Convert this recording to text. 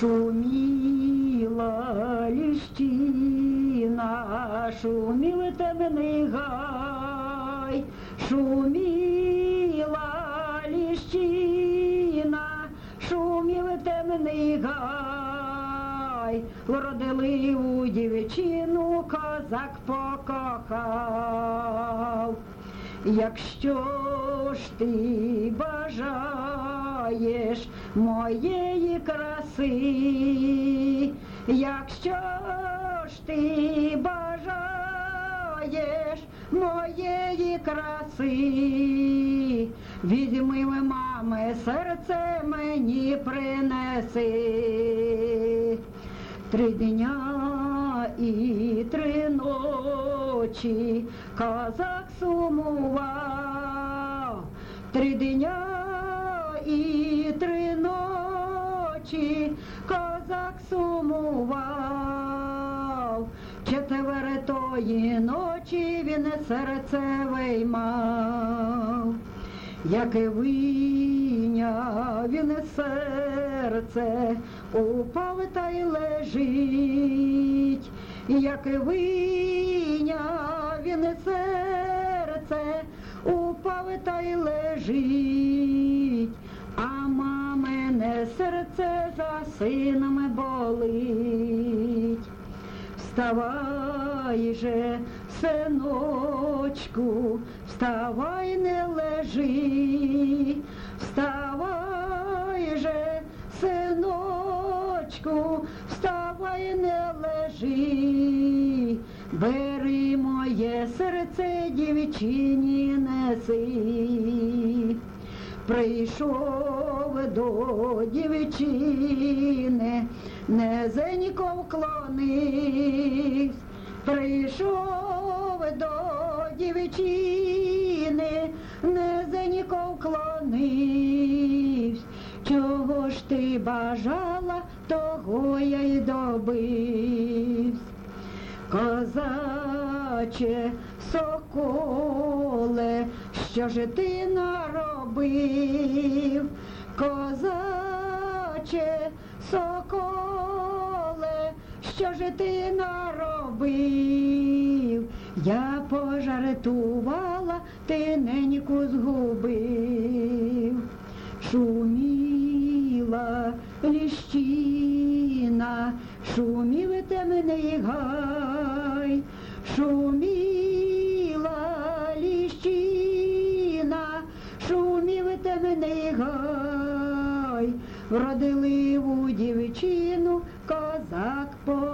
Шуміла ліщина, шумів темний гай, шуміла ліщина, шумів темний гай, вродливу дівчину козак покохав. Якщо ж ти бажаєш моєї краси, якщо ж ти бажаєш моєї краси, візьми, мами, серце мені принеси. 3 дня і 3 ночі козак сумував, 3 дня і 3 ночі козак сумував. 4-ї ночі він серце виймав. Як вийняв він серце, упав та й лежить. Як вийняв він серце, упав та й лежить. А мамине серце за сином болить. Вставай же, синочку, вставай, не лежи, вставай же, синочку, вставай, не лежи, бери моє серце, дівчині неси. Прийшов до дівчини, низенько вклонився. Прийшов до дівчини, низенько вклонився. Чого ж ти бажала, того я й добився. Козаче, соколе, що ж ти наробив? Козаче, соколе, що ж ти наробив? Я пожартувала, ти неньку згубив. Шуміла ліщина, шумів темний гай, шуміла ліщина, шумів темний гай, вродливу дівчину козак